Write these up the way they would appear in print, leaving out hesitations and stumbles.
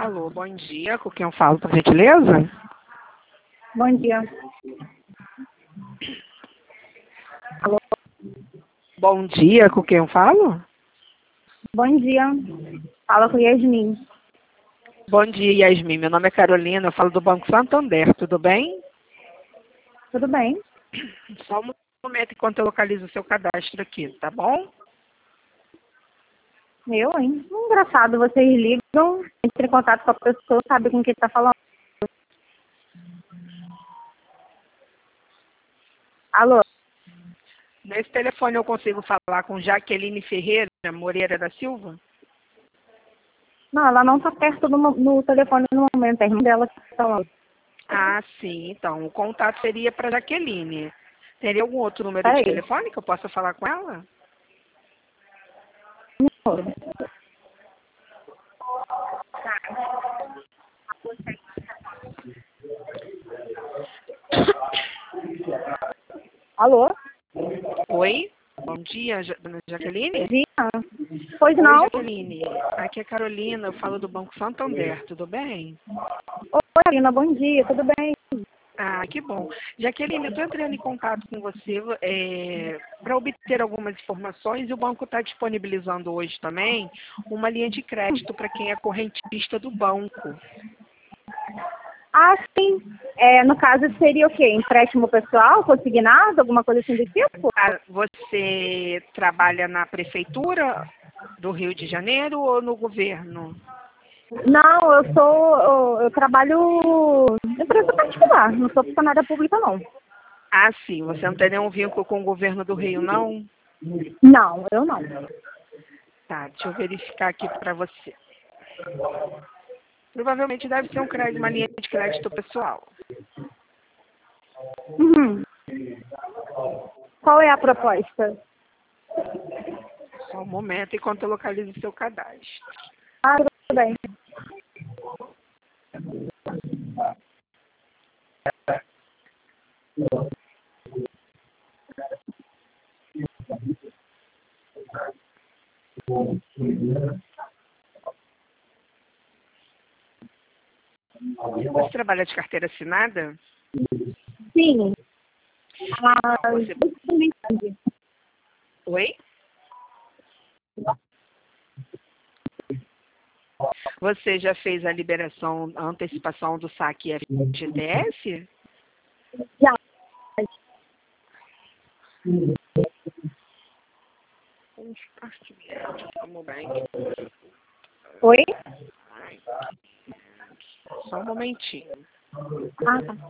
Alô, bom dia. Com quem eu falo, por gentileza? Bom dia. Alô? Bom dia, com quem eu falo? Bom dia. Fala com Yasmin. Bom dia, Yasmin. Meu nome é Carolina, eu falo do Banco Santander, tudo bem? Tudo bem? Só um momento enquanto eu localizo o seu cadastro aqui, tá bom? Eu, hein? Engraçado, vocês ligam, entram em contato com a pessoa, sabe com quem está falando. Alô? Nesse telefone eu consigo falar com Jaqueline Ferreira Moreira da Silva? Não, ela não está perto no telefone no momento, é a irmã dela que está falando. Ah, sim. Então, o contato seria para Jaqueline. Teria algum outro número de Peraí. telefone que eu possa falar com ela? Alô? Oi? Bom dia, dona Jaqueline? Dia? Pois Oi, não? Jaqueline. Aqui é Carolina, eu falo do Banco Santander, tudo bem? Oi, Karina, bom dia, tudo bem? Ah, que bom. Jaqueline, eu estou entrando em contato com você para obter algumas informações e o banco está disponibilizando hoje também uma linha de crédito para quem é correntista do banco. Ah, sim. No caso, seria o quê? Empréstimo pessoal, consignado, alguma coisa assim do tipo? Ah, você trabalha na prefeitura do Rio de Janeiro ou no governo? Não, eu trabalho em empresa particular, não sou funcionária pública, não. Ah, sim. Você não tem nenhum vínculo com o governo do Rio, não? Não, eu não. Tá, deixa eu verificar aqui para você. Provavelmente deve ser uma linha de crédito pessoal. Uhum. Qual é a proposta? Só um momento enquanto eu localizo o seu cadastro. Ah, tudo bem. Você trabalha de carteira assinada? Sim. Ah, Você... Oi? Você já fez a liberação, a antecipação do saque FGTS? já. Oi? Só um momentinho. Ah, tá.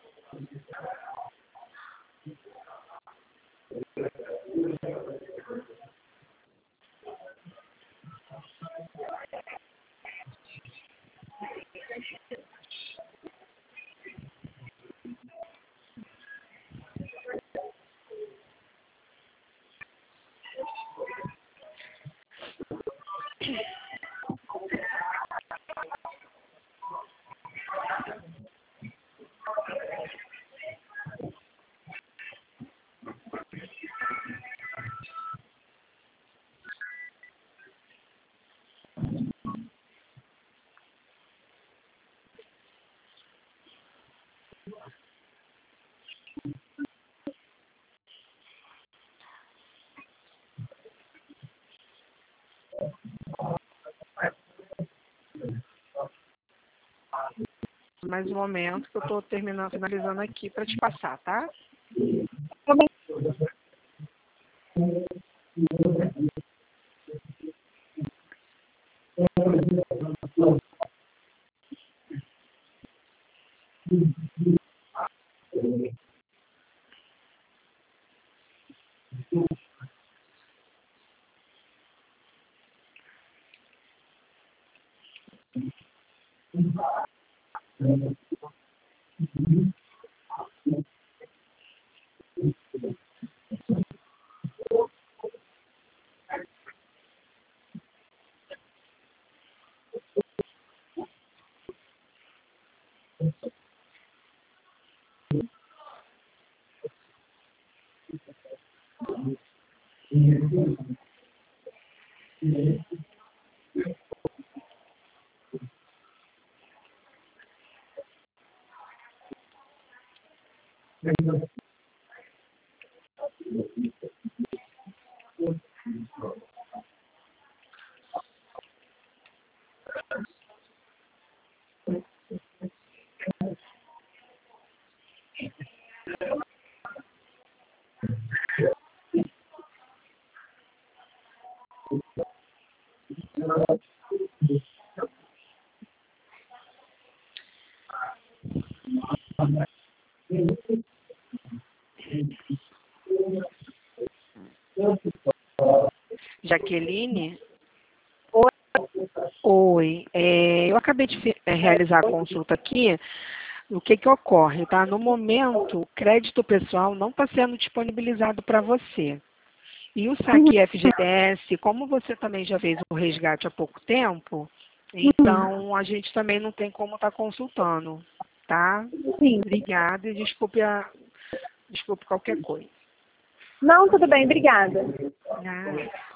Mais um momento que eu estou finalizando aqui para te passar, tá? Tudo bem. Jaqueline? Oi. Oi. Eu acabei de realizar a consulta aqui. O que que ocorre, tá? No momento, o crédito pessoal não está sendo disponibilizado para você. E o saque FGTS, como você também já fez o resgate há pouco tempo, então a gente também não tem como estar consultando, tá? Sim. Obrigada e desculpe qualquer coisa. Não, tudo bem, obrigada. Nada.